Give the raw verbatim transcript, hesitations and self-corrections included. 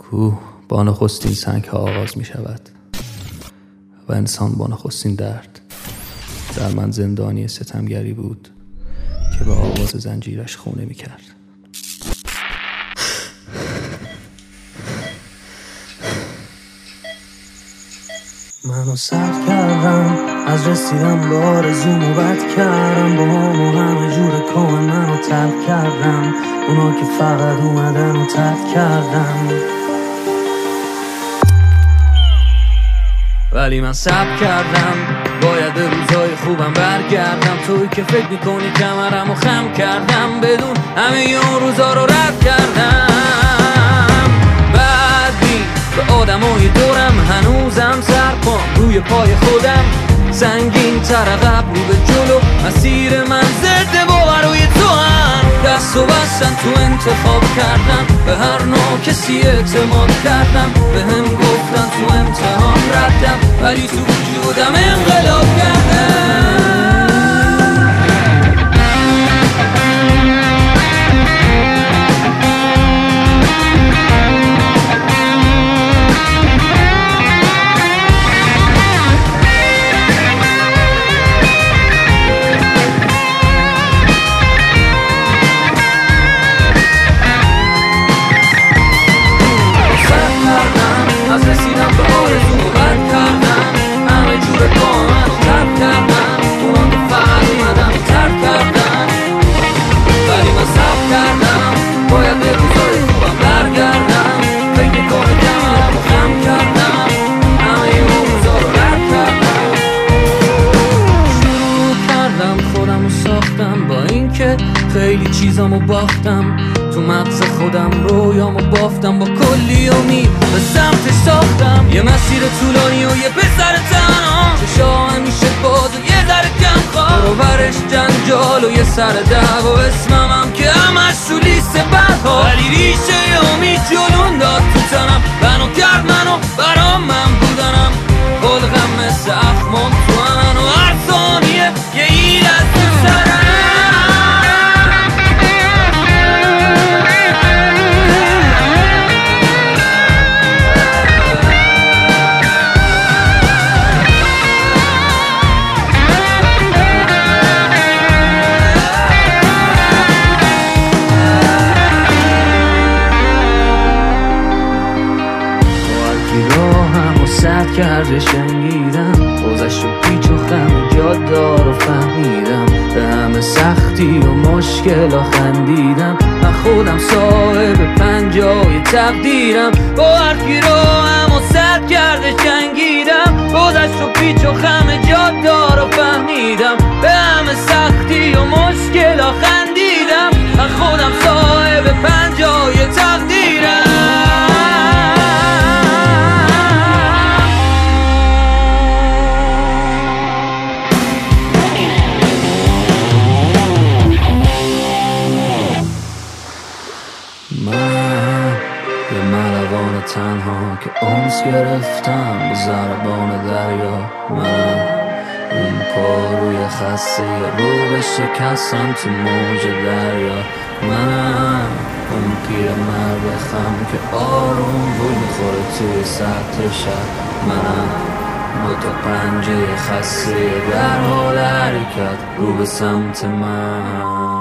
کوه با نخستین سنگ ها آغاز می شود و انسان با نخستین درد. در من زندانی ستمگری بود که به آواز زنجیرش خونه می کرد. منو سرد کردم، از رسیدم به آرزومو بد کردم، با هم و همه جور کام منو ترک کردم، اونا که فقط اومدن و ترک کردم. ولی من صبر کردم، باید به روزای خوبم برگردم. توی که فکر میکنی کمرم و خم کردم، بدون همه اون روزا رو رد کردم. بعدی به آدمای دورم هنوزم سر پام روی پای خودم، سنگین تر عقب رو به جلو، مسیر من ضد باوروی تو هم. دست و بستن تو انتخاب کردم، به هر نوع کسی اعتماد کردم، به هم گفتن تو امتحان ردم، ولی تو وجودم انقلاب کردم. خیلی چیزامو باختم، تو مغز خودم رویامو بافتم، با کلی امید به سمت ساختم. یه مسیر طولانی و یه پسر تنها، چشا همیشه باز و یه ذره کم خواه، رو برش جنجال و یه سر دعوا، اسممم که همش تو لیست بدها. ولی ریشه امید جلون داد تو تنم، بنو کرد منو برام من بودنم، خلقم مثل اخمام تو من و هر ثانیه یه ایل از تو سرم. سرد کرده شنگیدم، اوزش و پیچ و خم جادار و فهمیدم، به همه سختی و مشکل ها خندیدم. من خودم صاحب پنجای تقدیرم، با هرکی رو هم و سرد کرده شنگیدم، اوزش و پیچ و خم جادار و فهمیدم، به همه سختی و مشکل ها خندیدم. من خودم صاحب پنجای تقدیرم. من یه ملوان تنها که اونس گرفتم با ضربان دریا، من اون پاروی خسته رو به شکستم تو موج دریا، من اون پیر مرد خم که آروم بود میخوره توی سطح شب، من با تا پنجه خسته در حال حرکت رو به سمت من.